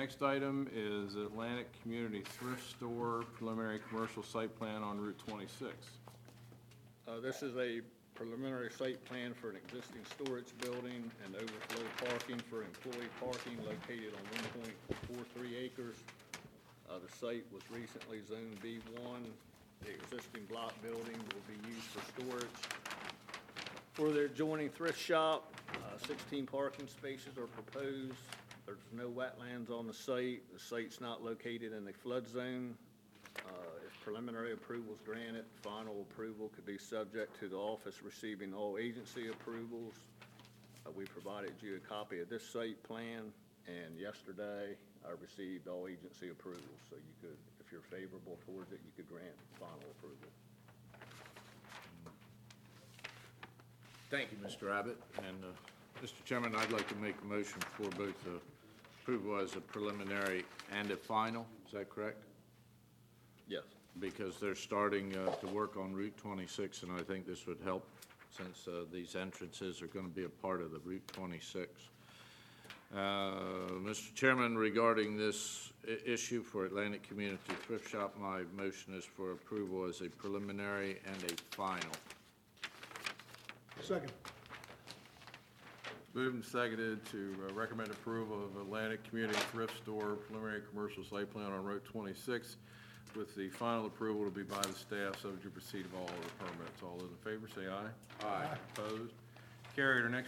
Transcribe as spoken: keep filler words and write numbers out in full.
next item is Atlantic Community Thrift Store preliminary commercial site plan on Route twenty-six. Uh, This is a preliminary site plan for an existing storage building and overflow parking for employee parking located on one point four three acres. Uh, The site was recently zoned B one. The existing block building will be used for storage. For their adjoining thrift shop, uh, sixteen parking spaces are proposed. There's no wetlands on the site. The site's not located in a flood zone. Uh, If preliminary approval is granted, final approval could be subject to the office receiving all agency approvals. Uh, We provided you a copy of this site plan, and yesterday I received all agency approvals. So you could, if you're favorable towards it, you could grant final approval. Thank you, Mister Abbott. And, uh, Mister Chairman, I'd like to make a motion for both uh, approval as a preliminary and a final. Is that correct? Yes. Because they're starting uh, to work on Route twenty-six, and I think this would help since uh, these entrances are going to be a part of the Route twenty-six. Uh, Mister Chairman, regarding this i- issue for Atlantic Community Thrift Shop, my motion is for approval as a preliminary and a final. Second. Moved and seconded to uh, recommend approval of Atlantic Community Thrift Store preliminary commercial site plan on Route twenty-six, with the final approval to be by the staff, subject to receipt of all other permits. All those in favor, say aye. Aye. Opposed? Carried. Our next